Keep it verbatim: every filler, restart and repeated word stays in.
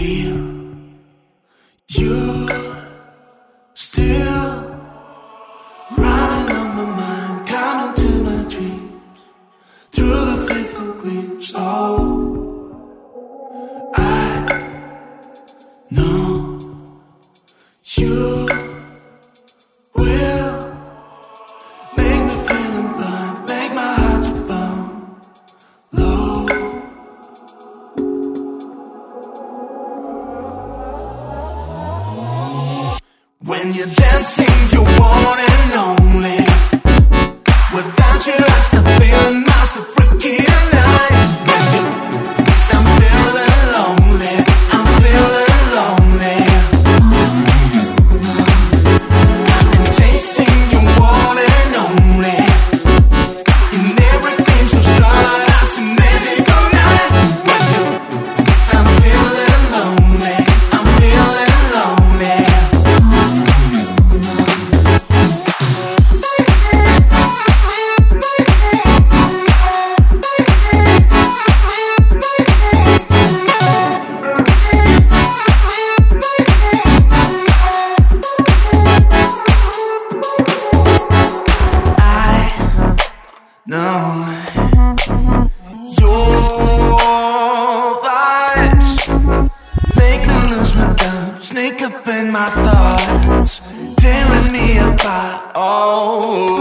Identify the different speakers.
Speaker 1: feel you still running on my mind, coming to my dreams through the faithful gleams. Oh, I know you will make me feeling blind, make my heart to bone low. When you're dancing, you're one and only. Without you, I start feeling myself freaky tonight. When you, I'm feeling lonely, I'm feeling lonely. I've been chasing you one and only. And everything so strong, I see magic all night. When you, I'm feeling lonely, I'm feeling lonely. No, your vibes make me lose my doubt, sneak up in my thoughts, tearing me apart. Oh.